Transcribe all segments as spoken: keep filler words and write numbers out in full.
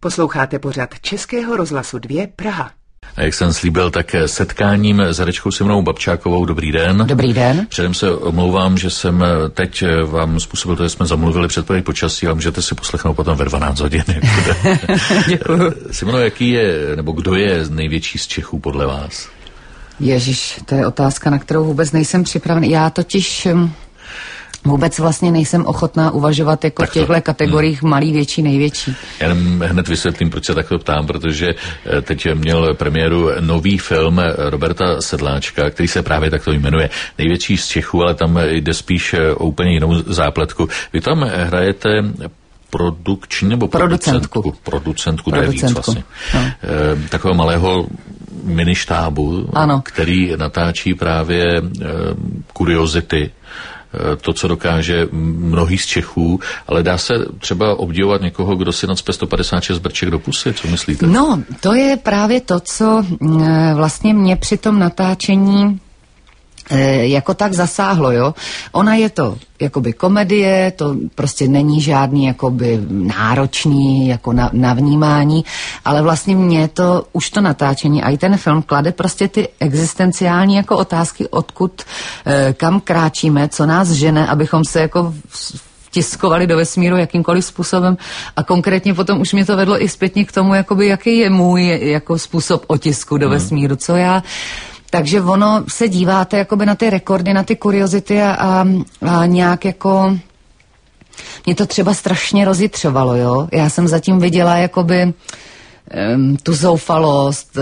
Posloucháte pořad Českého rozhlasu dva Praha. A jak jsem slíbil, tak setkáním s herečkou Simonou Babčákovou. Dobrý den. Dobrý den. Předem se omlouvám, že jsem teď vám způsobil to, že jsme zamluvili předpověď počasí, ale můžete si poslechnout potom ve dvanáct hodin. Děkuju. Simono, jaký je, nebo kdo je největší z Čechů podle vás? Ježiš, to je otázka, na kterou vůbec nejsem připraven. Já totiž vůbec vlastně nejsem ochotná uvažovat jako v těchto kategoriích hmm. malý, větší, největší. Já hned vysvětlím, proč se takto ptám, protože teď měl premiéru nový film Roberta Sedláčka, který se právě takto jmenuje Největší z Čechů, ale tam jde spíš o úplně jinou zápletku. Vy tam hrajete produkční nebo producentku. Producentku, producentku, to je víc vlastně. No. E, takového malého ministábu, ano, který natáčí právě e, kuriozity, to, co dokáže mnohý z Čechů, ale dá se třeba obdivovat někoho, kdo si nacpe sto padesát šest brček do pusy, co myslíte? No, to je právě to, co vlastně mě při tom natáčení jako tak zasáhlo, jo. Ona je to jakoby komedie, to prostě není žádný jakoby náročný jako na, na vnímání, ale vlastně mě to, už to natáčení a i ten film klade prostě ty existenciální jako otázky, odkud, eh, kam kráčíme, co nás žene, abychom se jako vtiskovali do vesmíru jakýmkoliv způsobem a konkrétně potom už mě to vedlo i zpětně k tomu, jakoby jaký je můj jako způsob otisku do hmm. vesmíru, co já. Takže ono se díváte jakoby na ty rekordy, na ty kuriozity a, a, a nějak jako mě to třeba strašně rozjitřovalo, jo. Já jsem zatím viděla jakoby um, tu zoufalost,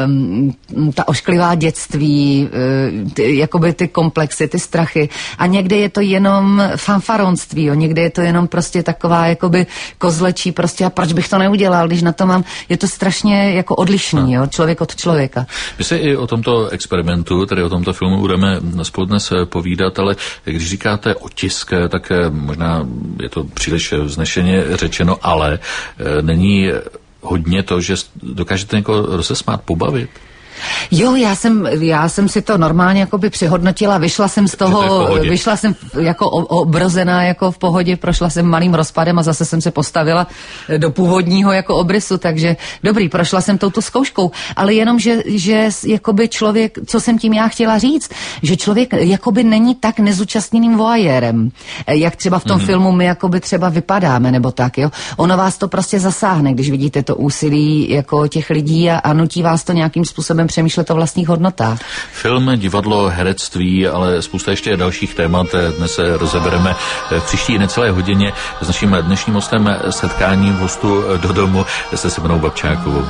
um, ta ošklivá dětství, um, ty, jakoby ty komplexy, ty strachy a někde je to jenom fanfaronství, jo. Někde je to jenom prostě taková jakoby kozlečí prostě a proč bych to neudělal, když na to mám, je to strašně jako odlišný, jo, člověk od člověka. My se i o tomto experimentu, tedy o tomto filmu budeme spolu dnes povídat, ale když říkáte otisk, tak možná je to příliš vznešeně řečeno, ale není hodně to, že dokážete někoho rozesmát, pobavit? Jo, já jsem, já jsem si to normálně jakoby přehodnotila, vyšla jsem z toho, vyšla jsem jako obrozená jako v pohodě, prošla jsem malým rozpadem a zase jsem se postavila do původního jako obrysu, takže dobrý, prošla jsem touto zkouškou, ale jenom, že, že jakoby člověk, co jsem tím já chtěla říct, že člověk jakoby není tak nezúčastněným voajérem, jak třeba v tom mm-hmm. filmu my jakoby třeba vypadáme, nebo tak, jo. Ono vás to prostě zasáhne, když vidíte to úsilí jako těch lidí a, a nutí vás to nějakým způsobem přemýšlet o vlastních hodnotách. Film, divadlo, herectví, ale spousta ještě dalších témat dnes se rozebereme v příští necelé hodině s naším dnešním hostem setkáním hostu do domu se Simonou Babčákovou.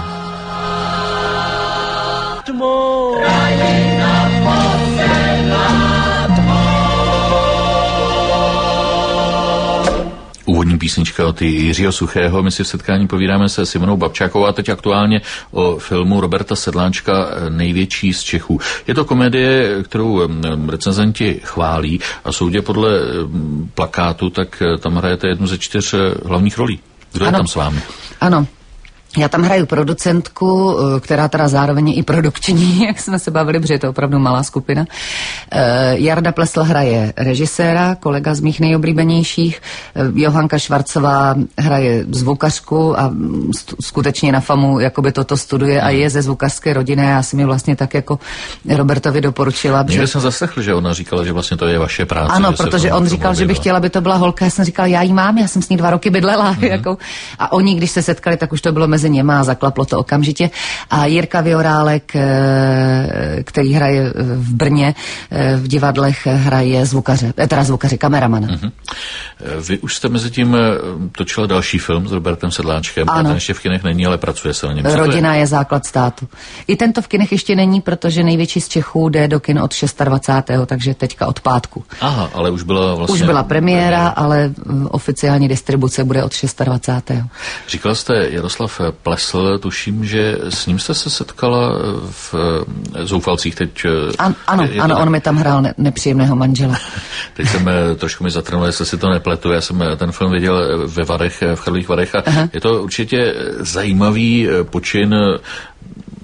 Úvodní písnička od Jiřího Suchého. My si v setkání povídáme se Simonou Babčákovou a teď aktuálně o filmu Roberta Sedláčka Největší z Čechů. Je to komedie, kterou recenzenti chválí a soudě podle plakátu, tak tam hrajete jednu ze čtyř hlavních rolí. Kdo ano. je tam s vámi? Ano. Já tam hraju producentku, která teda zároveň je i produkční, jak jsme se bavili, protože je to opravdu malá skupina. Jarda Plesl hraje režiséra, kolega z mých nejoblíbenějších. Johanka Švarcová hraje zvukařku a skutečně na FAMu jakoby toto studuje a je ze zvukařské rodiny. Já jsem mi vlastně tak jako Robertovi doporučila. Někde jsem zaslechl, že ona říkala, že vlastně to je vaše práce. Ano, protože on říkal, že by chtěla, aby to byla holka. Já jsem říkal, já jí mám, já jsem s ní dva roky bydlela. Mm-hmm. Jako, a oni, když se setkali, tak už to bylo mezi něma a zaklaplo to okamžitě. A Jirka Viorálek, který hraje v Brně, v divadlech hraje zvukaře, teda zvukaře, kameramana. Mm-hmm. Vy už jste mezi tím točila další film s Robertem Sedláčkem. Ano. Ten ještě v kinech není, ale pracuje se na něm. Rodina je? je základ státu. I tento v kinech ještě není, protože Největší z Čechů jde do kin od dvacátého šestého takže teďka od pátku. Aha, ale už byla vlastně... Už byla premiéra, premiéra. Ale oficiální distribuce bude od dvacátého šestého Říkala jste Jaroslav Plesl, tuším, že s ním jste se setkala v Zoufalcích teď. An, ano, je, je ano, on mi tam hrál ne, nepříjemného manžela. Teď jsem trošku mi zatrnul, jestli si to nepletu. Já jsem ten film viděl ve Varech, v Karlových Varech a aha. Je to určitě zajímavý počin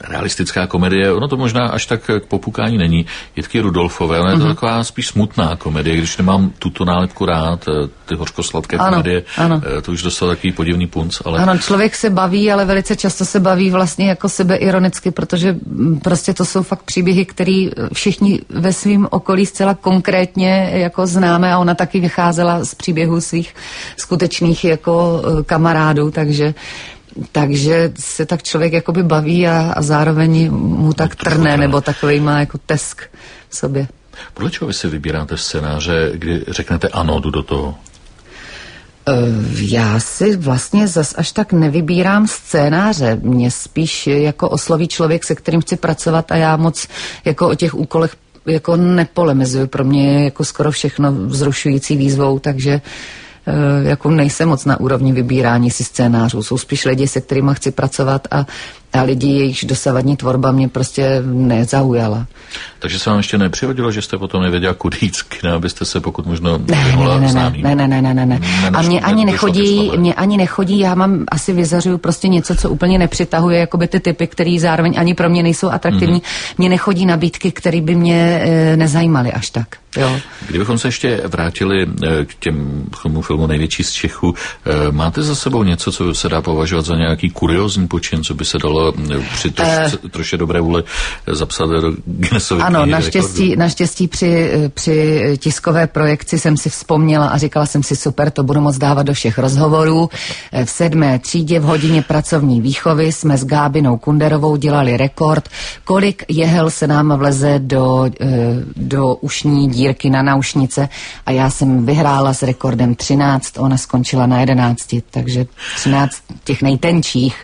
realistická komedie, ono to možná až tak k popukání není. Jitky Rudolfové, ona je to mm-hmm. taková spíš smutná komedie, když nemám tuto nálepku rád, ty hořkosladké ano, komedie, ano. to už dostal takový podivný punc, ale... Ano, člověk se baví, ale velice často se baví vlastně jako sebeironicky, protože prostě to jsou fakt příběhy, které všichni ve svém okolí zcela konkrétně jako známe a ona taky vycházela z příběhů svých skutečných jako kamarádů, takže takže se tak člověk jakoby baví a, a zároveň mu tak trne, nebo takovej má jako tesk v sobě. Podle čeho vy si vybíráte scénáře, kdy řeknete ano, jdu do toho? Já si vlastně zas až tak nevybírám scénáře. Mě spíš jako osloví člověk, se kterým chci pracovat a já moc jako o těch úkolech jako nepolemizuju. Pro mě je jako skoro všechno vzrušující výzvou, takže jako nejsem moc na úrovni vybírání si scénářů. Jsou spíš lidi, se kterými chci pracovat a, a lidi, jejichž dosavadní tvorba mě prostě nezaujala. Takže se vám ještě nepřihodilo, že jste potom nevěděla, kudy jít z kina, abyste se pokud možno ne, vyhnula ne, známým? Ne, ne, ne, ne, ne, ne. A mě ani nechodí, mě ani nechodí, já mám asi vyzařuju prostě něco, co úplně nepřitahuje, jakoby ty typy, který zároveň ani pro mě nejsou atraktivní. Mm-hmm. Mně nechodí nabídky, které by mě e, nezajímaly až tak. Jo. Kdybychom se ještě vrátili k těm k tomu filmu Největší z Čechů, máte za sebou něco, co se dá považovat za nějaký kuriózní počin, co by se dalo při troš, uh, troše dobré vůli zapsat do Guinnessovy Ano, knihy naštěstí, rekordů? naštěstí při, při tiskové projekci jsem si vzpomněla a říkala jsem si super, to budu moc dávat do všech rozhovorů. V sedmé třídě v hodině pracovní výchovy jsme s Gábinou Kunderovou dělali rekord, kolik jehel se nám vleze do, do ušní dírky na naušnice a já jsem vyhrála s rekordem třináct, ona skončila na jedenácti, takže třináct těch nejtenčích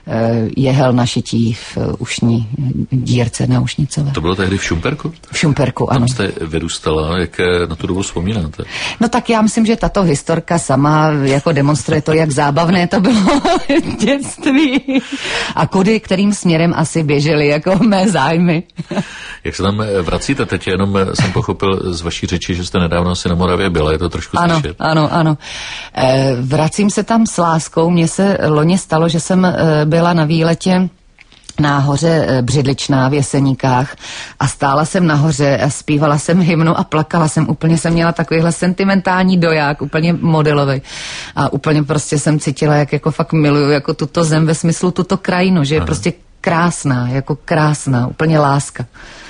jehel na šití v ušní dírce naušnicové. To bylo tehdy v Šumperku? V Šumperku, ano. Tam jste vyrůstala, jak na tu dobu vzpomínáte? No tak já myslím, že tato historka sama jako demonstruje to, jak zábavné to bylo v dětství a kudy, kterým směrem asi běžely jako mé zájmy. Jak se tam vracíte? Teď jenom jsem pochopil z vaší řeči, že jste nedávno asi na Moravě byla, je to trošku ano, slyšet. Ano, ano. E, vracím se tam s láskou. Mně se loni stalo, že jsem e, byla na výletě na hoře Břidličná v Jeseníkách a stála jsem nahoře a zpívala jsem hymnu a plakala jsem. Úplně jsem měla takovýhle sentimentální doják, úplně modelový. A úplně prostě jsem cítila, jak jako fakt miluju jako tuto zem ve smyslu tuto krajinu, že je prostě krásná, jako krásná, úplně láska.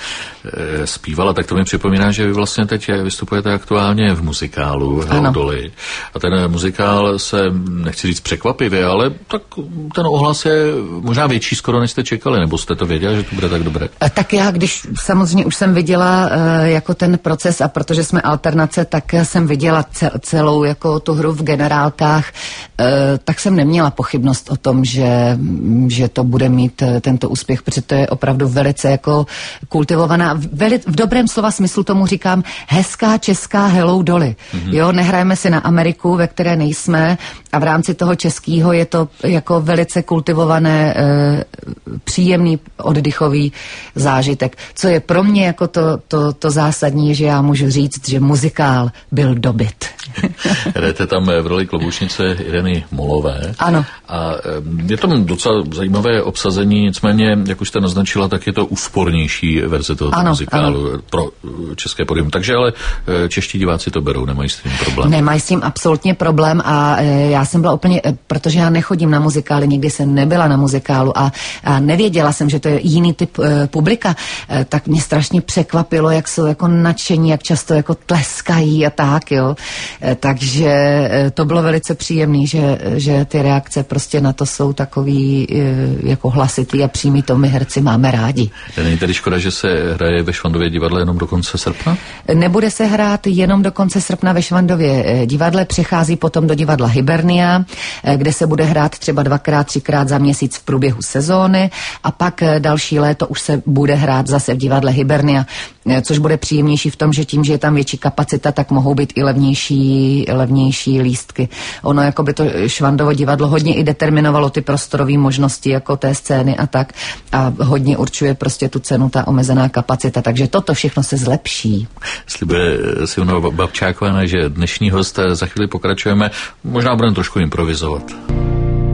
Zpívala, tak to mi připomíná, že vy vlastně teď vystupujete aktuálně v muzikálu Hello Dolly. A ten muzikál se, nechci říct překvapivě, ale tak ten ohlas je možná větší skoro, než jste čekali, nebo jste to věděla, že to bude tak dobré? Tak já, když samozřejmě už jsem viděla uh, jako ten proces a protože jsme alternace, tak jsem viděla celou jako tu hru v Generálkách, uh, tak jsem neměla pochybnost o tom, že, že to bude mít uh, tento úspěch, protože to je opravdu velice jako kultivovaná Veli, v dobrém slova smyslu tomu říkám hezká česká Hello Dolly. Mm-hmm. Jo, nehrajeme si na Ameriku, ve které nejsme a v rámci toho českého je to jako velice kultivované, e, příjemný oddychový zážitek. Co je pro mě jako to, to, to zásadní, že já můžu říct, že muzikál byl dobyt. Hrajete tam v roli kloboučnice Ireny Molové. Ano. A je tam docela zajímavé obsazení, nicméně, jak už jste naznačila, tak je to úspornější verze tohoto ano, muzikálu ano. pro české pódium. Takže ale čeští diváci to berou, nemají s tím problém. Nemají s tím absolutně problém a já jsem byla úplně, protože já nechodím na muzikály, nikdy jsem nebyla na muzikálu a, a nevěděla jsem, že to je jiný typ e, publika, e, tak mě strašně překvapilo, jak jsou jako nadšení, jak často jako tleskají a tak, jo. E, takže e, to bylo velice příjemný, že, že ty reakce prostě na to jsou takový e, jako hlasitý a přímý, to my herci máme rádi. Není tedy škoda, že se hraje ve Švandově divadle jenom do konce srpna? Nebude se hrát jenom do konce srpna ve Švandově divadle, přechází potom do divadla Hibernia, kde se bude hrát třeba dvakrát, třikrát za měsíc v průběhu sezóny a pak další léto už se bude hrát zase v divadle Hibernia, což bude příjemnější v tom, že tím, že je tam větší kapacita, tak mohou být i levnější, levnější lístky. Ono jako by to Švandovo divadlo hodně i determinovalo ty prostorové možnosti jako té scény a tak a hodně určuje prostě tu cenu, ta omezená kapacita, takže toto všechno se zlepší. Slibuje Simona Babčáková, že dnešní host, za chvíli pokračujeme, možná budeme trošku improvizovat.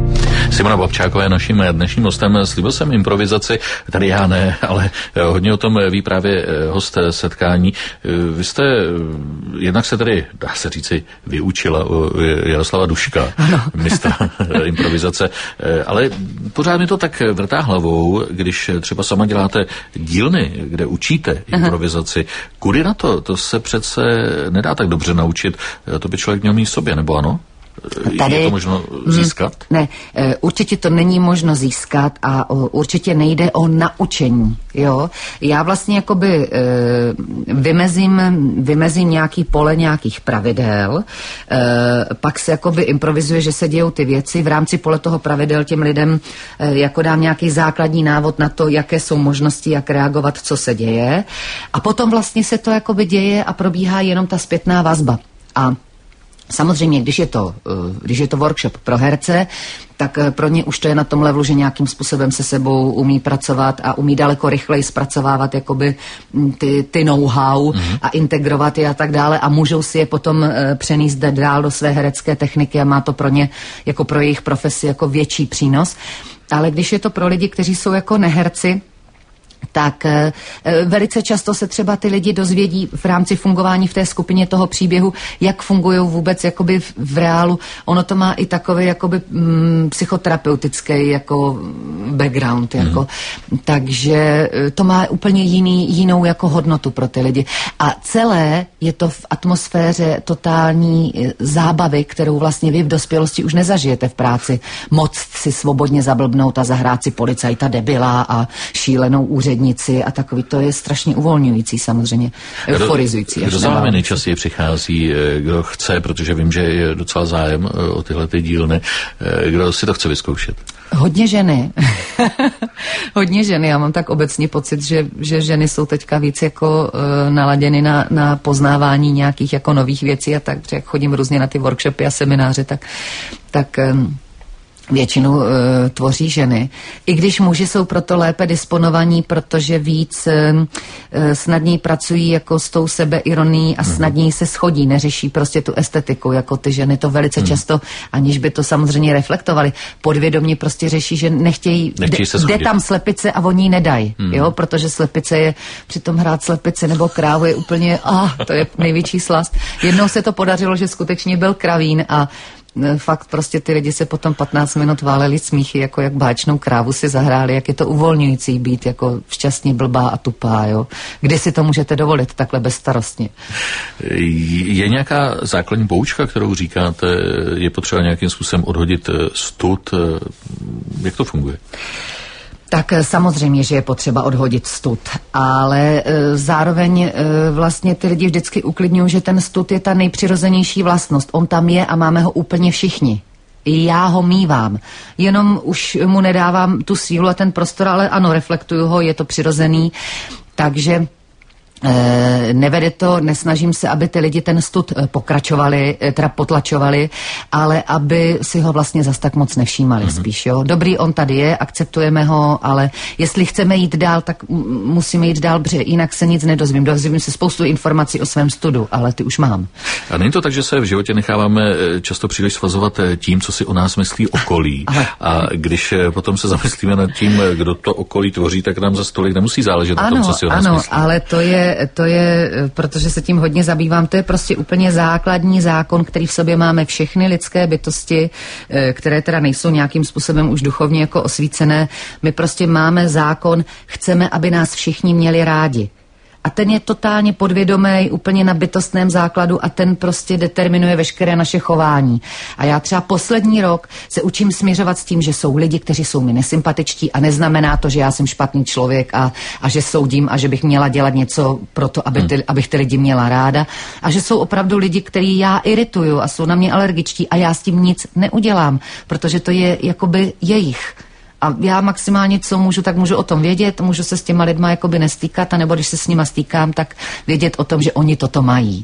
Simona Babčáková je naším dnešním hostem. Slíbil jsem improvizaci, tady já ne, ale hodně o tom ví právě host setkání. Vy jste jednak se tady, dá se říci, vyučila u Jaroslava Duška, ano. mistra improvizace, ale pořád mi to tak vrtá hlavou, když třeba sama děláte dílny, kde učíte improvizaci. Aha. Kudy na to? To se přece nedá tak dobře naučit. To by člověk měl mít v sobě, nebo ano? Tady, je to možno získat? Ne, určitě to není možno získat a určitě nejde o naučení, jo. Já vlastně jakoby vymezím, vymezím nějaký pole nějakých pravidel, pak se jakoby improvizuje, že se dějou ty věci, v rámci pole toho pravidel těm lidem jako dám nějaký základní návod na to, jaké jsou možnosti, jak reagovat, co se děje a potom vlastně se to jakoby děje a probíhá jenom ta zpětná vazba. A samozřejmě, když je to, když je to workshop pro herce, tak pro ně už to je na tom levelu, že nějakým způsobem se sebou umí pracovat a umí daleko rychleji zpracovávat jakoby ty, ty know-how mm-hmm. a integrovat je a tak dále a můžou si je potom přenést dál do své herecké techniky a má to pro ně jako pro jejich profesi jako větší přínos. Ale když je to pro lidi, kteří jsou jako neherci, tak e, velice často se třeba ty lidi dozvědí v rámci fungování v té skupině toho příběhu, jak fungují vůbec jakoby v, v reálu. Ono to má i takový jakoby mm, psychoterapeutický jako background, jako. Mm. Takže to má úplně jiný, jinou jako hodnotu pro ty lidi. A celé je to v atmosféře totální zábavy, kterou vlastně vy v dospělosti už nezažijete v práci. Moc si svobodně zablbnout a zahrát si policajta debila a šílenou úřednici a takový, to je strašně uvolňující samozřejmě, euforizující. Kdo za vámi nejčastěji přichází, kdo chce, protože vím, že je docela zájem o tyhle ty dílny, kdo si to chce vyzkoušet? Hodně ženy. Hodně ženy. Já mám tak obecně pocit, že, že ženy jsou teďka víc jako uh, naladěny na, na poznávání nějakých jako nových věcí a tak, jak chodím různě na ty workshopy a semináře, tak, tak um, většinu e, tvoří ženy. I když muži jsou proto lépe disponovaní, protože víc e, snadněji pracují jako s tou sebeironií a snadněji se schodí, neřeší prostě tu estetiku, jako ty ženy to velice hmm. často, aniž by to samozřejmě reflektovali, podvědomě prostě řeší, že nechtějí, nechtějí de, jde tam slepice a oni ji nedají, hmm. jo, protože slepice je, přitom hrát slepice nebo krávu je úplně, ah, to je největší slast. Jednou se to podařilo, že skutečně byl kravín a fakt prostě ty lidi se potom patnáct minut váleli smíchy, jako jak báčnou krávu si zahráli, jak je to uvolňující být jako šťastně blbá a tupá, jo. Kdy si to můžete dovolit takhle bezstarostně? Je nějaká základní poučka, kterou říkáte, je potřeba nějakým způsobem odhodit stud? Jak to funguje? Tak samozřejmě, že je potřeba odhodit stud, ale e, zároveň e, vlastně ty lidi vždycky uklidňují, že ten stud je ta nejpřirozenější vlastnost. On tam je a máme ho úplně všichni. I já ho mívám. Jenom už mu nedávám tu sílu a ten prostor, ale ano, reflektuju ho, je to přirozený. Takže E, nevede to, nesnažím se, aby ty lidi ten stud pokračovali, teda potlačovali, ale aby si ho vlastně zas tak moc nevšímali mm-hmm. spíš, jo. Dobrý, on tady je, akceptujeme ho, ale jestli chceme jít dál, tak musíme jít dál, protože jinak se nic nedozvím. Dozvím se spoustu informací o svém studu, ale ty už mám. A není to tak, že se v životě necháváme často příliš svazovat tím, co si o nás myslí okolí. Ale... A když potom se zamyslíme nad tím, kdo to okolí tvoří, tak nám za stolik nemusí záležet ano, na tom, co si o nás ano, myslí. Ale to je to je, protože se tím hodně zabývám, to je prostě úplně základní zákon, který v sobě máme všechny lidské bytosti, které teda nejsou nějakým způsobem už duchovně jako osvícené. My prostě máme zákon, chceme, aby nás všichni měli rádi. A ten je totálně podvědomý, úplně na bytostném základu a ten prostě determinuje veškeré naše chování. A já třeba poslední rok se učím směřovat s tím, že jsou lidi, kteří jsou mi nesympatičtí a neznamená to, že já jsem špatný člověk a, a že soudím a že bych měla dělat něco pro to, aby ty, abych ty lidi měla ráda. A že jsou opravdu lidi, který já irituju a jsou na mě alergičtí a já s tím nic neudělám, protože to je jakoby jejich. A já maximálně, co můžu, tak můžu o tom vědět, můžu se s těma lidma jakoby nestýkat, anebo když se s nima stýkám, tak vědět o tom, že oni toto mají.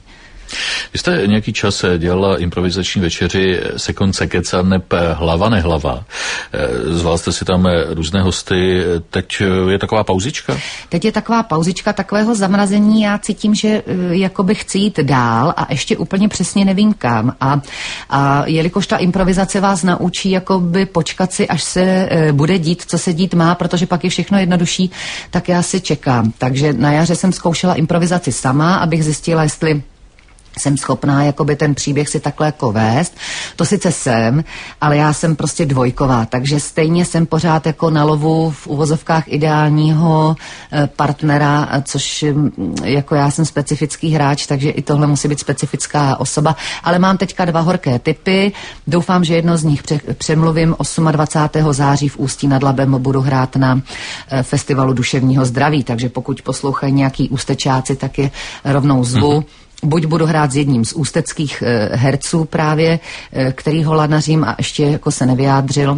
Vy jste nějaký čas dělala improvizační večeři Sekon Sekeca neb hlava nehlava. Zval jste si tam různé hosty. Teď je taková pauzička? Teď je taková pauzička takového zamrazení. Já cítím, že jakoby chci jít dál a ještě úplně přesně nevím kam. A, a jelikož ta improvizace vás naučí jakoby počkat si, až se bude dít, co se dít má, protože pak je všechno jednodušší, tak já si čekám. Takže na jaře jsem zkoušela improvizaci sama, abych zjistila, jestli jsem schopná jakoby ten příběh si takhle jako vést. To sice jsem, ale já jsem prostě dvojková, takže stejně jsem pořád jako na lovu v uvozovkách ideálního partnera, což jako já jsem specifický hráč, takže i tohle musí být specifická osoba. Ale mám teďka dva horké typy. Doufám, že jedno z nich přemluvím dvacátého osmého září v Ústí nad Labem, budu hrát na festivalu duševního zdraví, takže pokud poslouchají nějaký ústečáci, tak je rovnou zvu. Mm-hmm. Buď budu hrát s jedním z ústeckých e, herců právě, e, který ho lanařím a ještě jako se nevyjádřil,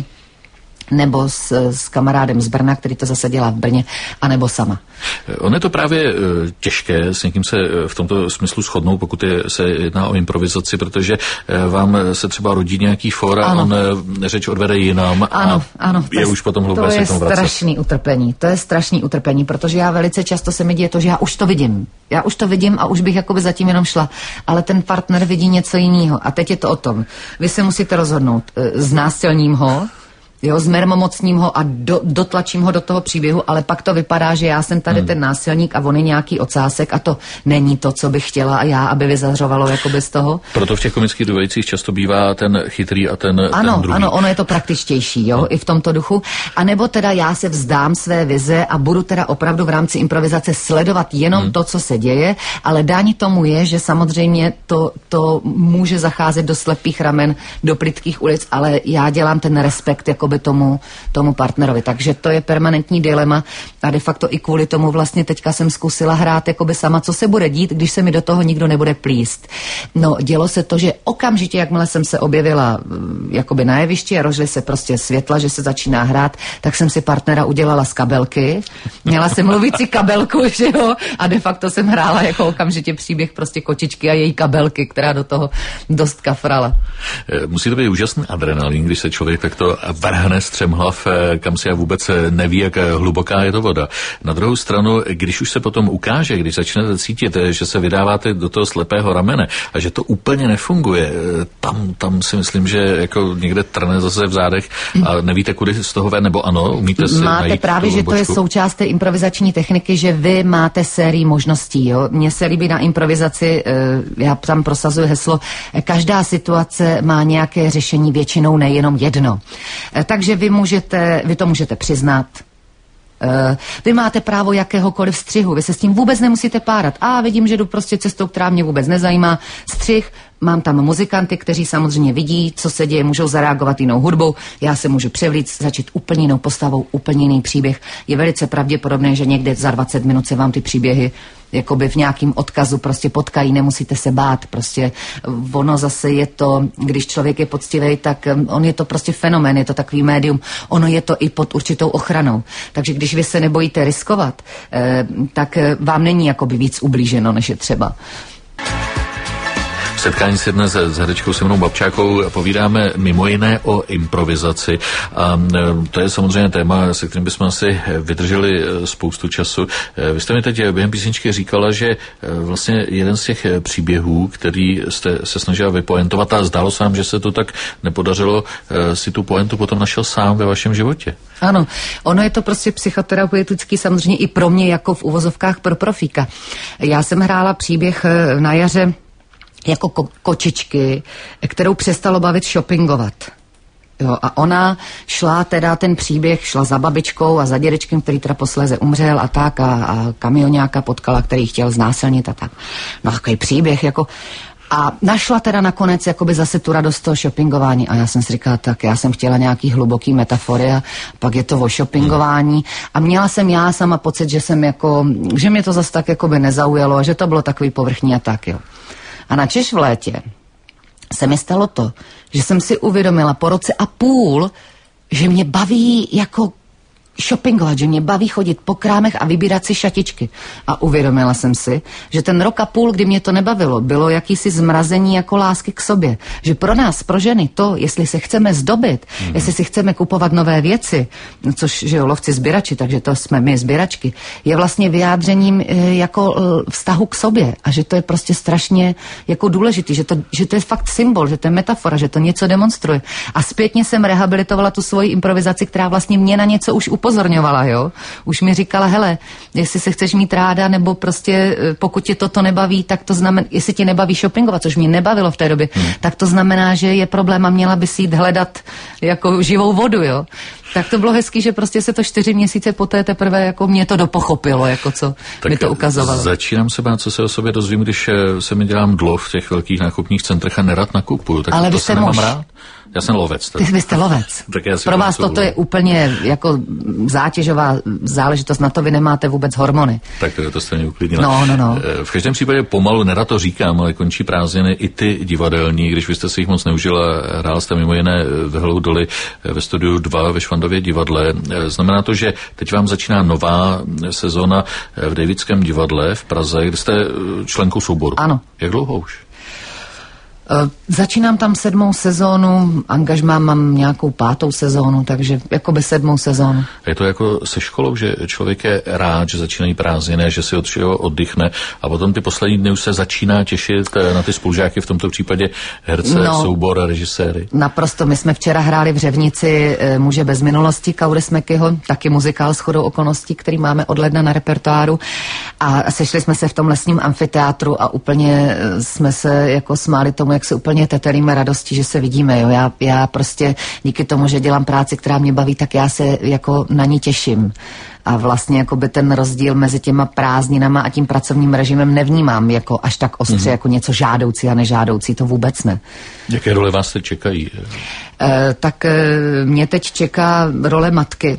nebo s, s kamarádem z Brna, který to zase dělá v Brně, anebo sama. On je to právě těžké s někým se v tomto smyslu shodnout, pokud je, se jedná o improvizaci, protože vám se třeba rodí nějaký for a on řeč odvede jinam ano, a ano, je, je už potom hloubé se k tomu vracet. To je strašný utrpení, to je strašný utrpení, protože já velice často se mi děje to, že já už to vidím. Já už to vidím a už bych jakoby zatím jenom šla, ale ten partner vidí něco jiného. A teď je to o tom, vy se musíte rozhodnout, znásilním ho, jo, zmermomocním ho a do, dotlačím ho do toho příběhu, ale pak to vypadá, že já jsem tady hmm. ten násilník a on je nějaký ocásek a to není to, co bych chtěla a já, aby vyzařovalo jakoby z toho. Proto v těch komických dvojicích často bývá ten chytrý a ten, ano, ten druhý. Ano, ono je to praktičtější, jo, no. I v tomto duchu. A nebo teda já se vzdám své vize a budu teda opravdu v rámci improvizace sledovat jenom hmm. to, co se děje, ale daň tomu je, že samozřejmě to, to může zacházet do slepých ramen, do plytkých ulic, ale já dělám ten respekt jakoby tomu, tomu partnerovi. Takže to je permanentní dilema a de facto i kvůli tomu vlastně teďka jsem zkusila hrát jakoby sama, co se bude dít, když se mi do toho nikdo nebude plíst. No, dělo se to, že okamžitě, jakmile jsem se objevila jakoby na jevišti a rozžili se prostě světla, že se začíná hrát, tak jsem si partnera udělala z kabelky. Měla jsem mluvící kabelku, že jo, a de facto jsem hrála jako okamžitě příběh prostě kočičky a její kabelky, která do toho dost kafrala. Musí to být úžasný adrenalin, když se člověk takto vrhne střemhlav, kam si a vůbec neví, jak hluboká je to voda. Na druhou stranu, když už se potom ukáže, když začnete cítit, že se vydáváte do toho slepého ramene a že to úplně nefunguje, tam, tam si myslím, že jako někde trne zase v zádech a nevíte, kudy z toho ven, nebo ano, umíte si máte najít právě, že to je součást té improvizační techniky, že vy máte sérii možností. Jo? Mně se líbí na improvizaci, já tam prosazuji heslo, každá situace má nějaké řešení, většinou nejenom jedno. Takže vy můžete, vy to můžete přiznat. Vy máte právo jakéhokoliv střihu, vy se s tím vůbec nemusíte párat. A vidím, že jdu prostě cestou, která mě vůbec nezajímá. Střih, mám tam muzikanty, kteří samozřejmě vidí, co se děje, můžou zareagovat jinou hudbou. Já se můžu převlít, začít úplně jinou postavou, úplně jiný příběh. Je velice pravděpodobné, že někde za dvacet minut se vám ty příběhy jakoby v nějakým odkazu prostě potkají, nemusíte se bát, prostě ono zase je to, když člověk je poctivý, tak on je to prostě fenomén, je to takový médium, ono je to i pod určitou ochranou. Takže když vy se nebojíte riskovat, eh, tak vám není jakoby víc ublíženo, než je třeba. Setkání se dnes s herečkou Simonou Babčákovou povídáme mimo jiné o improvizaci a to je samozřejmě téma, se kterým bychom asi vydrželi spoustu času. Vy jste mi teď během písničky říkala, že vlastně jeden z těch příběhů, který jste se snažila vypoentovat a zdálo se vám, že se to tak nepodařilo, si tu poentu potom našel sám ve vašem životě. Ano, ono je to prostě psychoterapeutický samozřejmě i pro mě jako v uvozovkách pro profíka. Já jsem hrála příběh na jaře jako ko- kočičky, kterou přestalo bavit shoppingovat. Jo, a ona šla teda ten příběh, šla za babičkou a za dědečkem, který teda posléze umřel a tak a, a kamioňáka potkala, který chtěl znásilnit a tak. No takový příběh jako... A našla teda nakonec jakoby zase tu radost toho shoppingování a já jsem si říkala, tak já jsem chtěla nějaký hluboký metafory a pak je to o shoppingování a měla jsem já sama pocit, že jsem jako, že mě to zase tak jakoby nezaujalo a že to bylo takový povrchní a tak, jo. A na Češ v létě se mi stalo to, že jsem si uvědomila po roce a půl, že mě baví jako shoppingovat, že mě baví chodit po krámech a vybírat si šatičky. A uvědomila jsem si, že ten rok a půl, kdy mě to nebavilo, bylo jakýsi zmrazení jako lásky k sobě. Že pro nás, pro ženy, to, jestli se chceme zdobit, mm. jestli si chceme kupovat nové věci, což, že jo, lovci sběrači, takže to jsme my sběračky, je vlastně vyjádřením e, jako e, vztahu k sobě a že to je prostě strašně jako důležitý, že to, že to je fakt symbol, že to je metafora, že to něco demonstruje. A zpětně jsem rehabilitovala tu svoji improvizaci, která vlastně mě na něco už upozorňovala, jo. Už mi říkala, hele, jestli se chceš mít ráda, nebo prostě pokud tě toto nebaví, tak to znamená, jestli tě nebaví shoppingovat, což mě nebavilo v té době, hmm. tak to znamená, že je problém a měla by si jít hledat jako živou vodu, jo. Tak to bylo hezký, že prostě se to čtyři měsíce poté teprve jako mě to dopochopilo, jako co tak mi to ukazovalo. Začínám se bát, co se o sobě dozvím, když se mi dělám dlo v těch velkých nákupních centrech a nerad nakupuju, tak ale to se nemám rád. Já jsem lovec. Ty, vy jste lovec. Tak já si pro vás toto je úplně jako zátěžová záležitost, na to vy nemáte vůbec hormony. Tak to jste mě uklidnila. No, no, no. V každém případě pomalu, nerad to říkám, ale končí prázdniny i ty divadelní, když vy jste si jich moc neužila, hrála jste mimo jiné v Helou Doli ve studiu dva ve Švandově divadle. Znamená to, že teď vám začíná nová sezóna v Davidském divadle v Praze, kde jste členkou souboru. Ano. Jak dlouho už? Uh, začínám tam sedmou sezónu, angažmá mám nějakou pátou sezónu, takže jakoby sedmou sezónu. Je to jako se školou, že člověk je rád, že začínají prázdniny, že si od všeho oddychne a potom ty poslední dny už se začíná těšit na ty spolužáky, v tomto případě herce, no, soubor a režiséry. Naprosto, my jsme včera hráli v Řevnici Muže bez minulosti Kaury Smekyho, taky muzikál shodou okolností, který máme od ledna na repertoáru a sešli jsme se v tom lesním amfiteátru a úplně jsme se jako smáli tomu, jak se úplně tetelíme radostí, že se vidíme, jo. Já, já prostě díky tomu, že dělám práci, která mě baví, tak já se jako na ní těším. A vlastně jakoby ten rozdíl mezi těma prázdninama a tím pracovním režimem nevnímám jako až tak ostře, mm-hmm. jako něco žádoucí a nežádoucí, to vůbec ne. Jaké role vás teď čekají? E, tak e, mě teď čeká role matky.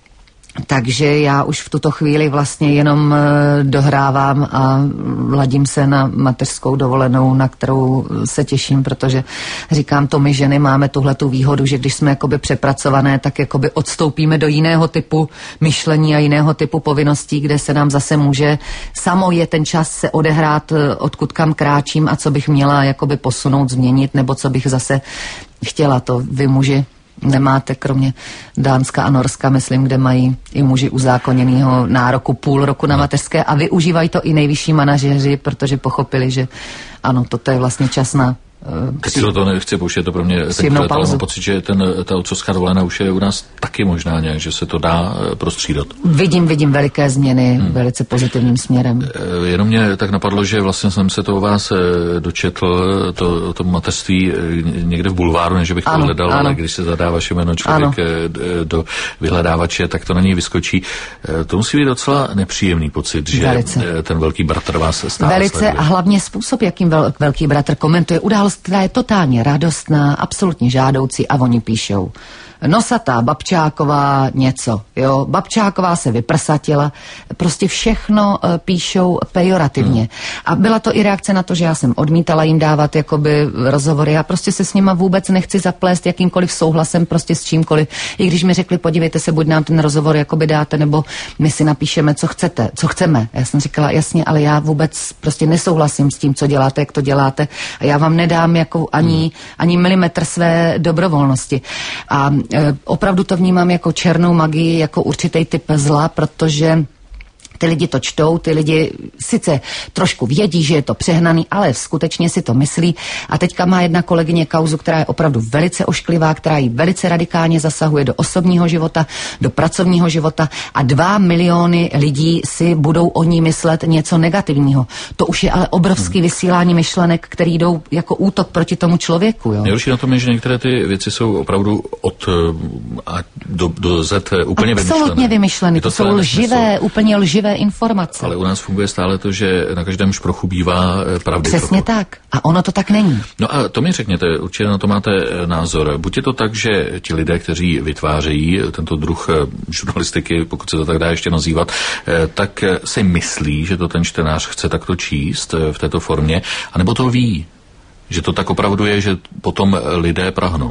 Takže já už v tuto chvíli vlastně jenom e, dohrávám a ladím se na mateřskou dovolenou, na kterou se těším, protože říkám to, my ženy máme tuhletu výhodu, že když jsme jakoby přepracované, tak jakoby odstoupíme do jiného typu myšlení a jiného typu povinností, kde se nám zase může samo je ten čas se odehrát, odkud kam kráčím a co bych měla jakoby posunout, změnit, nebo co bych zase chtěla. To vy muži nemáte, kromě Dánska a Norska, myslím, kde mají i muži uzákoněnýho nároku půl roku na mateřské a využívají to i nejvyšší manažeři, protože pochopili, že ano, toto je vlastně čas na Teď si to nechci pouštět, to pro mě ten ale mám pocit, že ten, ta otcovská dovolená už je u nás taky možná nějak, že se to dá prostřídat. Vidím, vidím veliké změny, hmm. velice pozitivním směrem. E, jenom mě tak napadlo, že vlastně jsem se to u vás dočetl, to, to mateřství někde v bulváru, než bych to ano, hledal, ano. Ale když se zadá vaše jméno člověk ano. do vyhledávače, tak to na něj vyskočí. E, to musí být docela nepříjemný pocit, že velice. Ten velký bratr vás stále Velice sleduje. A hlavně způsob, jakým vel, velký bratr komentuje událost, která je totálně radostná, absolutně žádoucí a oni píšou. Nosatá Babčáková něco, jo, Babčáková se vyprsatila, prostě všechno uh, píšou pejorativně. Hmm. A byla to i reakce na to, že já jsem odmítala jim dávat jakoby rozhovory, já prostě se s nima vůbec nechci zaplést jakýmkoliv souhlasem, prostě s čímkoliv. I když mi řekli, podívejte se, buď nám ten rozhovor jakoby dáte, nebo my si napíšeme, co chcete, co chceme. Já jsem říkala, jasně, ale já vůbec prostě nesouhlasím s tím, co děláte, jak to děláte a já vám nedám jako ani, hmm. ani milimetr své dobrovolnosti. A opravdu to vnímám jako černou magii, jako určitý typ zla, protože ty lidi to čtou, ty lidi sice trošku vědí, že je to přehnaný, ale skutečně si to myslí. A teďka má jedna kolegyně kauzu, která je opravdu velice ošklivá, která jí velice radikálně zasahuje do osobního života, do pracovního života a dva miliony lidí si budou o ní myslet něco negativního. To už je ale obrovský vysílání myšlenek, které jdou jako útok proti tomu člověku. Jo? Nejhorší na tom je, že některé ty věci jsou opravdu od a do, do Z úplně vymyšlené. Absolutně vymyšlené. To, to jsou lživé, úplně lživé informace. Ale u nás funguje stále to, že na každém šprochu bývá pravdy. Přesně trochu. Tak. A ono to tak není. No a to mi řekněte, určitě na to máte názor. Buď je to tak, že ti lidé, kteří vytvářejí tento druh žurnalistiky, pokud se to tak dá ještě nazývat, tak si myslí, že to ten čtenář chce takto číst v této formě, anebo to ví, že to tak opravdu je, že potom lidé prahnou.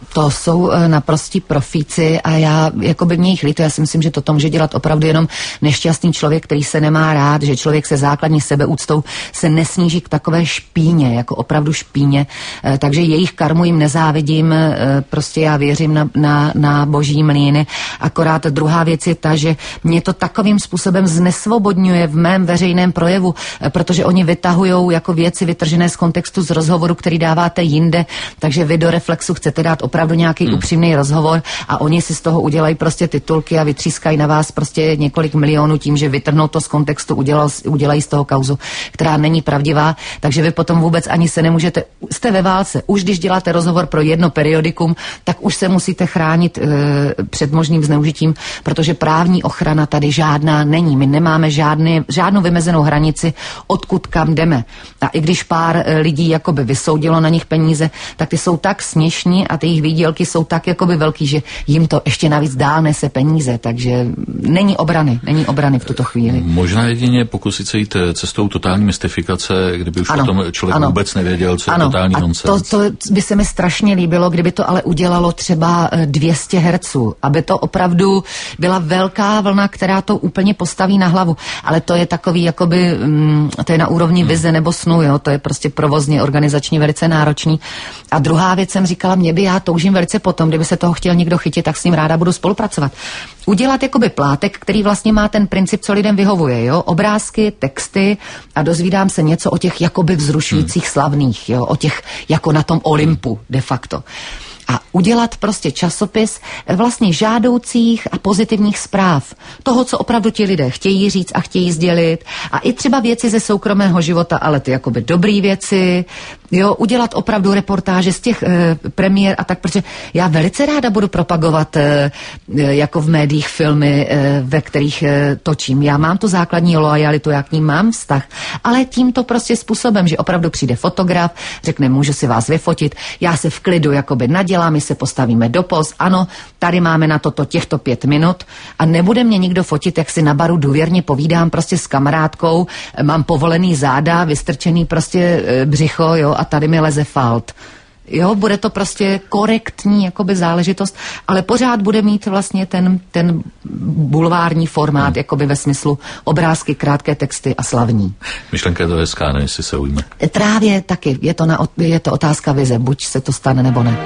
To jsou naprostí profíci a já, jako by mě jich líto, já si myslím, že toto může dělat opravdu jenom nešťastný člověk, který se nemá rád, že člověk se základní sebeúctou se nesníží k takové špíně, jako opravdu špíně, takže jejich karmu jim nezávidím, prostě já věřím na, na, na boží mlýny, akorát druhá věc je ta, že mě to takovým způsobem znesvobodňuje v mém veřejném projevu, protože oni vytahujou jako věci vytržené z kontextu z rozhovoru, který dáváte jinde, takže vy do Reflexu chcete dát opravdu nějaký hmm. upřímný rozhovor a oni si z toho udělají prostě titulky a vytřískají na vás prostě několik milionů tím, že vytrhnou to z kontextu, udělal, udělají z toho kauzu, která není pravdivá, takže vy potom vůbec ani se nemůžete, jste ve válce, už když děláte rozhovor pro jedno periodikum, tak už se musíte chránit e, před možným zneužitím, protože právní ochrana tady žádná není, my nemáme žádný, žádnou vymezenou hranici, odkud kam jdeme. A i když pár e, lidí jakoby vysoudilo na nich peníze, tak ty jsou tak směšní a ty jejich výdělky jsou tak jakoby velký, že jim to ještě navíc dál nese peníze, takže není obrany, není obrany v tuto chvíli. Možná jedině pokusit se jít cestou totální mystifikace, kdyby už ano, potom člověk ano. vůbec nevěděl, co je ano, totální a nonsens. To, to by se mi strašně líbilo, kdyby to ale udělalo třeba dvě stě herců, aby to opravdu byla velká vlna, která to úplně postaví na hlavu. Ale to je takový, jakoby, mm, to je na úrovni hmm. vize nebo snu, jo, to je prostě provozně, organizačně velice náročný. A druhá věc jsem říkala, mě by já toužím velice potom, kdyby se toho chtěl někdo chytit, tak s ním ráda budu spolupracovat. Udělat jakoby plátek, který vlastně má ten princip, co lidem vyhovuje, jo, obrázky, texty a dozvídám se něco o těch jakoby vzrušujících hmm. slavných, jo, o těch jako na tom Olympu de facto. A udělat prostě časopis vlastně žádoucích a pozitivních zpráv. Toho, co opravdu ti lidé chtějí říct a chtějí sdělit. A i třeba věci ze soukromého života, ale ty jakoby dobrý věci. Jo, udělat opravdu reportáže z těch e, premiér a tak, protože já velice ráda budu propagovat e, jako v médiích filmy, e, ve kterých e, točím. Já mám tu základní loajalitu, já k ním mám vztah, ale tímto prostě způsobem, že opravdu přijde fotograf, řekne, můžu si vás vyfotit, já se v klidu jakoby nadělám, my se postavíme do poz, ano, tady máme na toto těchto pět minut a nebude mě nikdo fotit, jak si na baru důvěrně povídám prostě s kamarádkou, mám povolený záda, vystrčený prostě e, břicho, jo, a tady mi leze falt. Jo, bude to prostě korektní jakoby záležitost, ale pořád bude mít vlastně ten, ten bulvární formát, hmm. jakoby ve smyslu obrázky, krátké texty a slavní. Myšlenka je to hezká, ne, jestli se ujme. Právě taky, je to, na, je to otázka vize, buď se to stane nebo ne.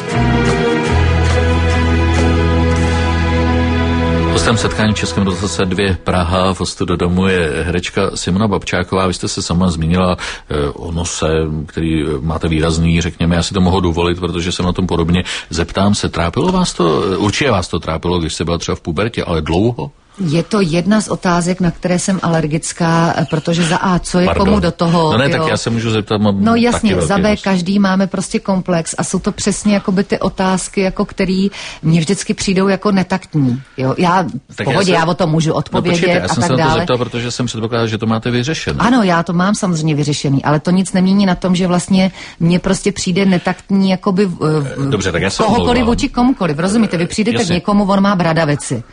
Hostem setkání v Českém rozhlase dvě Praha, v hostu do domu je herečka Simona Babčáková. Vy jste se sama zmínila eh, o nose, který máte výrazný, řekněme, já si to mohu dovolit, protože jsem na tom podobně. Zeptám se, trápilo vás to, určitě vás to trápilo, když jste byla třeba v pubertě, ale dlouho? Je to jedna z otázek, na které jsem alergická, protože za A, co je Pardon. komu do toho. No ne, jo. Tak já se můžu zeptat, mám No jasně, taky za B nos. každý máme prostě komplex a jsou to přesně jakoby ty otázky, jako který mně vždycky přijdou jako netaktní. Jo. Já v tak pohodě, já, se... já o tom můžu odpovědět no, počkejte, já a jsem tak se na to dále. zeptal, protože jsem předpokládal, že to máte vyřešené. Ano, já to mám samozřejmě vyřešený, ale to nic nemění na tom, že vlastně mně prostě přijde netaktní jakoby Dobře, tak já se kohokoliv omlouvám. vůči komukoliv. Rozumíte, vy přijdete Jasně. k někomu, on má bradavici.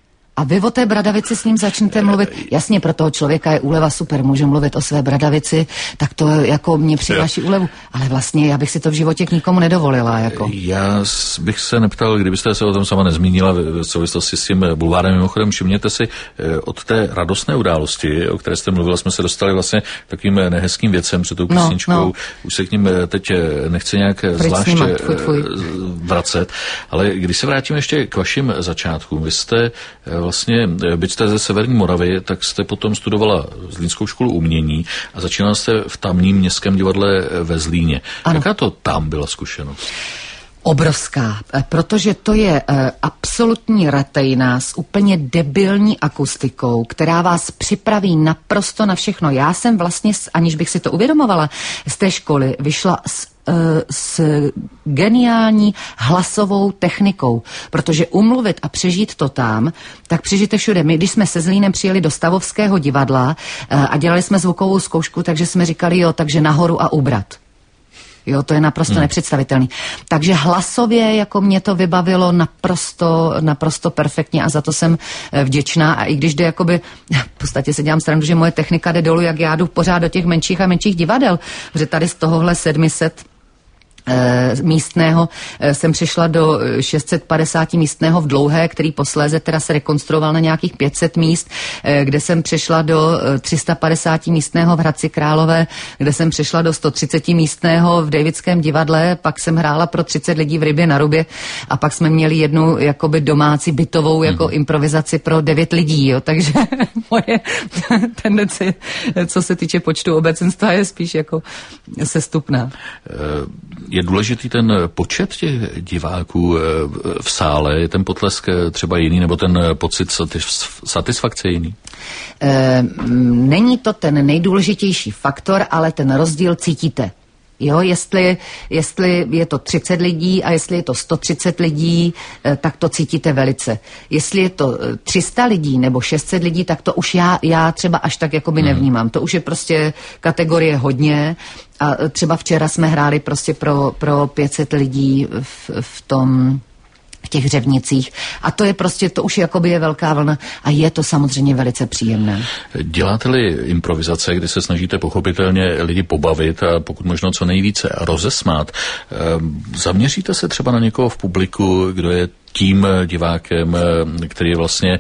A vy o té bradavici s ním začnete mluvit. Jasně, pro toho člověka je úleva super, může mluvit o své bradavici, tak to jako mě přináší úlevu. Ale vlastně já bych si to v životě k nikomu nedovolila. Jako. Já bych se neptal, kdybyste se o tom sama nezmínila v souvislosti s tím bulvárem. Mimochodem, všimněte si, od té radostné události, o které jste mluvila, jsme se dostali vlastně takovým nehezkým věcem před tou písničkou. No, no. Už se k ním teď nechci nějak Pryč zvláště snímat, fuj, fuj. vracet. Ale když se vrátím ještě k vašim začátkům, vy jste vlastně, byť jste ze Severní Moravy, tak jste potom studovala Zlínskou školu umění a začínala jste v tamním městském divadle ve Zlíně. Ano. Jaká to tam byla zkušenost? Obrovská, protože to je uh, absolutní ratejna s úplně debilní akustikou, která vás připraví naprosto na všechno. Já jsem vlastně, aniž bych si to uvědomovala, z té školy vyšla s s geniální hlasovou technikou, protože umluvit a přežít to tam, tak přežijte všude. My, když jsme se Zlínem přijeli do Stavovského divadla a dělali jsme zvukovou zkoušku, takže jsme říkali, jo, takže nahoru a ubrat. Jo, to je naprosto hmm. nepředstavitelný. Takže hlasově, jako mě to vybavilo naprosto, naprosto perfektně a za to jsem vděčná. A i když jde jakoby, v podstatě se dělám stranu, že moje technika jde dolů, jak já jdu pořád do těch menších a menších divadel, protože tady z tohohle sedm set místného jsem přišla do šest set padesát místného v Dlouhé, který posléze teda se rekonstruoval na nějakých pět set míst, kde jsem přišla do tři sta padesát místného v Hradci Králové, kde jsem přišla do sto třicet místného v Davidském divadle, pak jsem hrála pro třicet lidí v Rybě na Rubě a pak jsme měli jednu jakoby domácí bytovou jako mm-hmm. improvizaci pro devět lidí, jo, takže moje tendence, co se týče počtu obecenstva, je spíš jako sestupná. Je důležitý ten počet těch diváků v sále? Je ten potlesk třeba jiný, nebo ten pocit satisfakce jiný? E, není to ten nejdůležitější faktor, ale ten rozdíl cítíte. Jo, jestli, jestli je to třicet lidí a jestli je to sto třicet lidí, tak to cítíte velice. Jestli je to tři sta lidí nebo šest set lidí, tak to už já, já třeba až tak jakoby nevnímám. To už je prostě kategorie hodně a třeba včera jsme hráli prostě pro, pro pět set lidí v, v tom... v těch Řevnicích. A to je prostě, to už jakoby je velká vlna a je to samozřejmě velice příjemné. Děláte-li improvizace, kdy se snažíte pochopitelně lidi pobavit a pokud možno co nejvíce rozesmát, zaměříte se třeba na někoho v publiku, kdo je tím divákem, který je vlastně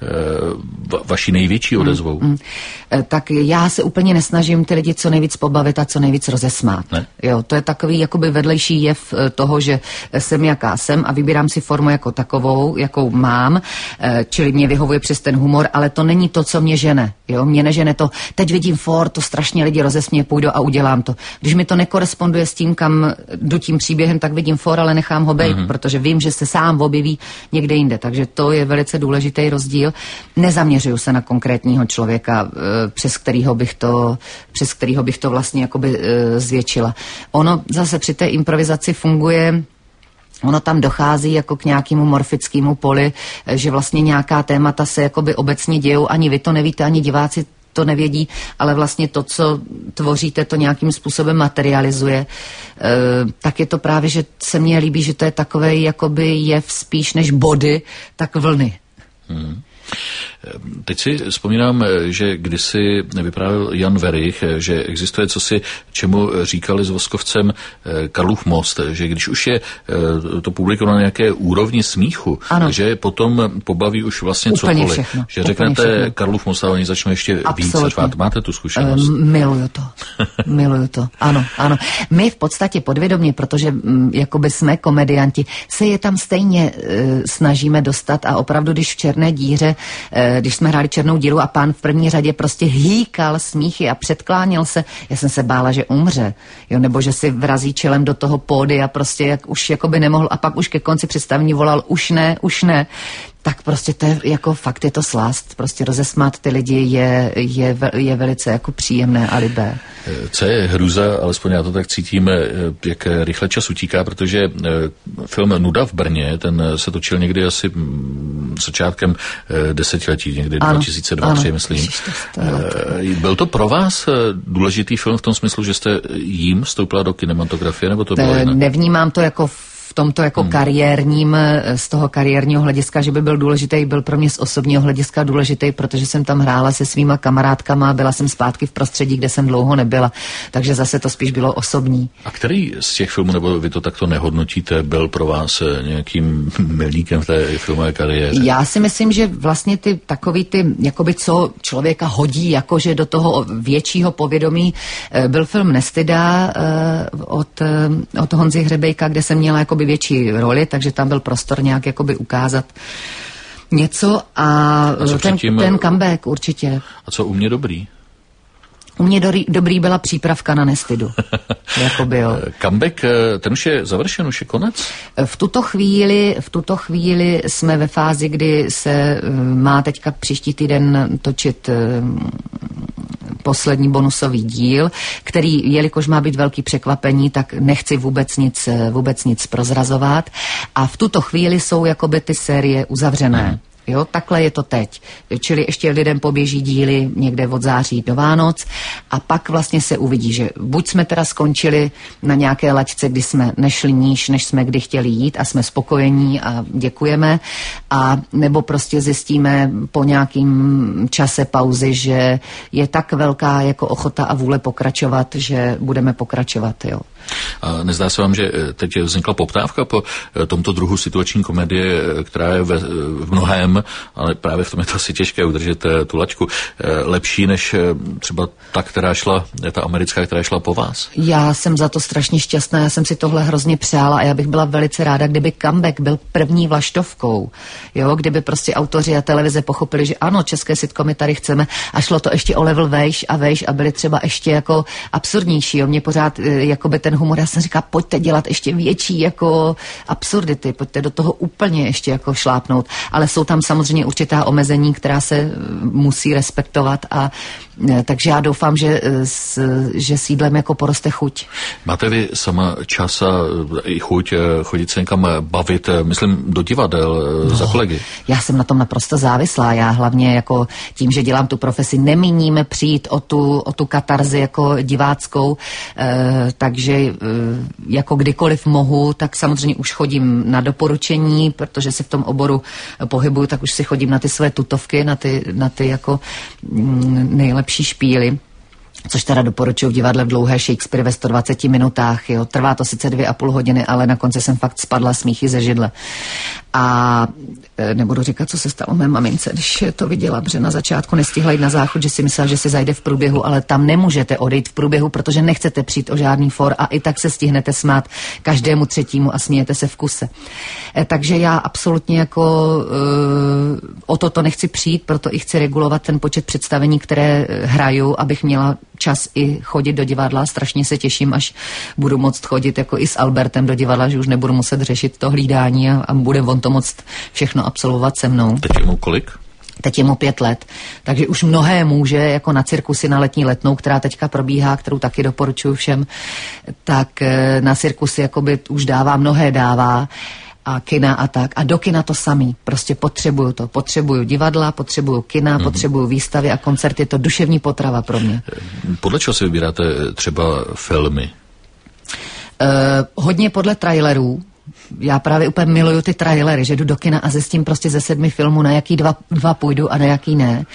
vaší největší odezvou? Mm, mm. Tak já se úplně nesnažím ty lidi co nejvíc pobavit a co nejvíc rozesmát. Ne? Jo, to je takový jakoby vedlejší jev toho, že jsem jaká jsem a vybírám si formu jako takovou, jakou mám, čili mě vyhovuje přes ten humor, ale to není to, co mě žene. Jo, mě nežene to, teď vidím for, to strašně lidi rozesmě, půjdu a udělám to. Když mi to nekoresponduje s tím, kam jdu tím příběhem, tak vidím for, ale nechám ho bejt, mm-hmm. protože vím, že se sám objeví někde jinde. Takže to je velice důležitý rozdíl. Nezaměřuju se na konkrétního člověka, přes kterýho bych to, přes kterýho bych to vlastně jakoby zvětšila. Ono zase při té improvizaci funguje, ono tam dochází jako k nějakému morfickému poli, že vlastně nějaká témata se jakoby obecně dějou, ani vy to nevíte, ani diváci to nevědí, ale vlastně to, co tvoříte, to nějakým způsobem materializuje. E, tak je to právě, že se mně líbí, že to je takové jakoby jev spíš než body, tak vlny. Hmm. Teď si vzpomínám, že kdysi vyprávěl Jan Werich, že existuje cosi, čemu říkali s Voskovcem Karlův most, že když už je to publikum na nějaké úrovni smíchu, ano. že potom pobaví už vlastně úplně cokoliv. Všechno, že řeknete všechno. Karlův most a oni začnou ještě absolutně. víc řvát. Máte tu zkušenost? Um, miluju to. Miluju to. Ano, ano. My v podstatě podvědomě, protože m, jakoby jsme komedianti, se je tam stejně uh, snažíme dostat a opravdu, když v Černé díře když jsme hráli Černou díru a pán v první řadě prostě hýkal smíchy a předkláněl se, já jsem se bála, že umře, jo, nebo že si vrazí čelem do toho pódy a prostě jak už jakoby nemohl a pak už ke konci představení volal už ne, už ne. Tak prostě to je jako fakt je to slast. Prostě rozesmát ty lidi je, je, je velice jako příjemné a libé. Co je hruza, alespoň já to tak cítím, jak rychle čas utíká, protože film Nuda v Brně, ten se točil někdy asi začátkem desetiletí, někdy ano, dva tisíce dva, tři, myslím. Ježiš, to Byl to pro vás důležitý film v tom smyslu, že jste jím vstoupila do kinematografie, nebo to bylo jinak? Nevnímám to jako v tomto jako hmm. kariérním, z toho kariérního hlediska, že by byl důležitý, byl pro mě z osobního hlediska důležitý, protože jsem tam hrála se svýma kamarádkama a byla jsem zpátky v prostředí, kde jsem dlouho nebyla. Takže zase to spíš bylo osobní. A který z těch filmů, nebo vy to takto nehodnotíte, byl pro vás nějakým milníkem v té filmové kariéře? Já si myslím, že vlastně ty takový ty, jakoby co člověka hodí, jakože do toho většího povědomí, byl film Nestyda od, od Honzy Hřebejka, kde jsem měla jakoby větší roli, takže tam byl prostor nějak jakoby ukázat něco a, a ten, předtím, ten comeback určitě. A co U mě dobrý? U mě dobrý, dobrý byla přípravka na Nestydu. Jakoby, jo. Comeback, ten už je završen, už je konec? V tuto chvíli, v tuto chvíli jsme ve fázi, kdy se má teďka příští týden točit poslední bonusový díl, který, jelikož má být velký překvapení, tak nechci vůbec nic, vůbec nic prozrazovat. A v tuto chvíli jsou jakoby ty série uzavřené. Hmm. Jo, takhle je to teď. Čili ještě lidem poběží díly někde od září do Vánoc a pak vlastně se uvidí, že buď jsme teda skončili na nějaké laťce, kdy jsme nešli níž, než jsme kdy chtěli jít a jsme spokojení a děkujeme, a nebo prostě zjistíme po nějakým čase pauzy, že je tak velká jako ochota a vůle pokračovat, že budeme pokračovat, jo. A nezdá se vám, že teď vznikla poptávka po tomto druhu situační komedie, která je ve, v mnohém, ale právě v tom je to asi těžké udržet tu laťku, lepší než třeba ta, která šla, ta americká, která šla po vás? Já jsem za to strašně šťastná, já jsem si tohle hrozně přála a já bych byla velice ráda, kdyby comeback byl první vlaštovkou, jo, kdyby prostě autoři a televize pochopili, že ano, české sitcomy tady chceme a šlo to ještě o level vejš a vejš a byly třeba ještě jako absurdnější, jo, mě pořád jakoby ten humor, já jsem říkala, pojďte dělat ještě větší jako absurdity, pojďte do toho úplně ještě jako šlápnout, ale jsou tam samozřejmě určitá omezení, která se musí respektovat a takže já doufám, že, že s jídlem jako poroste chuť. Máte vy sama čas a i chuť chodit se někam bavit, myslím, do divadel no, za kolegy? Já jsem na tom naprosto závislá. Já hlavně jako tím, že dělám tu profesi, nemíníme přijít o tu, o tu katarzi jako diváckou, eh, takže eh, jako kdykoliv mohu, tak samozřejmě už chodím na doporučení, protože se v tom oboru pohybuju, tak už si chodím na ty své tutovky, na ty, na ty jako mm, nejlepší špíly, což teda doporučuji v divadle v dlouhé Shakespeare ve sto dvaceti minutách. Jo. Trvá to sice dvě a půl hodiny, ale na konci jsem fakt spadla smíchy ze židle. A nebudu říkat, co se stalo mé mamince, když to viděla, protože na začátku nestihla jít na záchod, že si myslela, že si zajde v průběhu, ale tam nemůžete odejít v průběhu, protože nechcete přijít o žádný for a i tak se stihnete smát každému třetímu a smějete se v kuse. Takže já absolutně jako uh, o toto nechci přijít, proto i chci regulovat ten počet představení, které hraju, abych měla čas i chodit do divadla. Strašně se těším, až budu moct chodit jako i s Albertem do divadla, že už nebudu muset řešit to hlídání a, a bude on to moct všechno absolvovat se mnou. Teď je mu kolik? Teď je mu pět let, takže už mnohé může, jako na cirkusy na letní letnou, která teďka probíhá, kterou taky doporučuji všem, tak na cirkusy jakoby už dává, mnohé dává a kina a tak. A do kina to samý. Prostě potřebuju to. Potřebuju divadla, potřebuju kina, mm-hmm. potřebuju výstavy a koncerty. Je to duševní potrava pro mě. Podle čeho si vybíráte třeba filmy? Uh, hodně podle trailerů. Já právě úplně miluju ty trailery, že jdu do kina a zjistím prostě ze sedmi filmů, na jaký dva, dva půjdu a na jaký ne.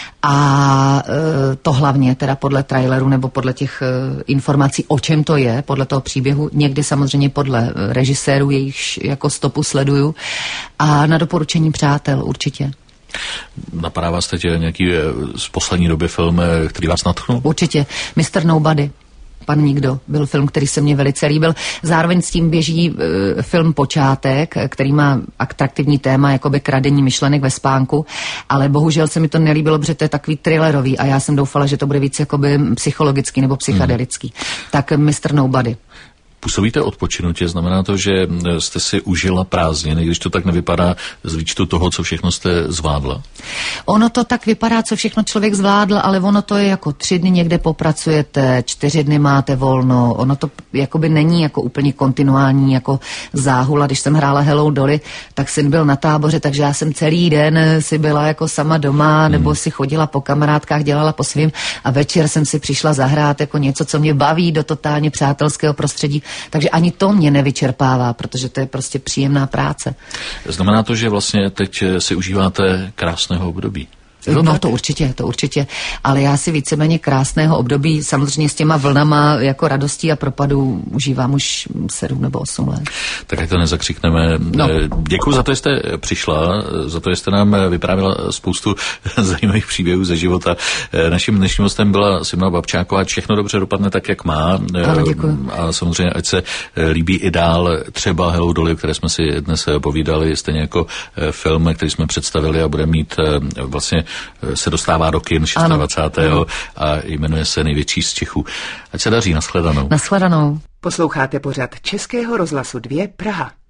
A e, to hlavně teda podle traileru nebo podle těch e, informací, o čem to je, podle toho příběhu, někdy samozřejmě podle režisérů, jejichž jako stopu sleduju a na doporučení přátel určitě. Napadá vás teď nějaký z poslední doby film, který vás nadchnul? Určitě. mister Nobody. Pan Nikdo byl film, který se mně velice líbil. Zároveň s tím běží e, film Počátek, který má atraktivní téma, jakoby kradení myšlenek ve spánku, ale bohužel se mi to nelíbilo, protože to je takový thrillerový a já jsem doufala, že to bude víc jakoby psychologický nebo psychedelický. Hmm. Tak mister Nobody. Působíte odpočinutě, znamená to, že jste si užila prázdniny, když to tak nevypadá z výčtu toho, co všechno jste zvládla? Ono to tak vypadá, co všechno člověk zvládl, ale ono to je jako tři dny někde popracujete, čtyři dny máte volno, ono to jakoby není jako úplně kontinuální jako záhula. Když jsem hrála Hello Dolly, tak syn byl na táboře, takže já jsem celý den si byla jako sama doma, hmm. nebo si chodila po kamarádkách, dělala po svým a večer jsem si přišla zahrát jako něco, co mě baví do totálně přátelského prostředí. Takže ani to mě nevyčerpává, protože to je prostě příjemná práce. Znamená to, že vlastně teď si užíváte krásného období? No tak? to určitě, to určitě, ale já si víceméně krásného období samozřejmě s těma vlnama jako radostí a propadů užívám už sedm nebo osm let. Tak ať to nezakřikneme. No. Děkuji za to, že jste přišla, za to, že jste nám vyprávěla spoustu zajímavých příběhů ze života. Naším dnešním hostem byla Simona Babčáková. Všechno dobře dopadne tak, jak má. Ano, děkuji. A samozřejmě, ať se líbí i dál třeba Hello Dolly, o které jsme si dnes povídali, stejně jako film, který jsme představili a bude mít vlastně se dostává do kin dvacátého šestého a jmenuje se Největší z Čechů. Ať se daří, nashledanou. Nashledanou. Posloucháte pořad Českého rozhlasu dva Praha.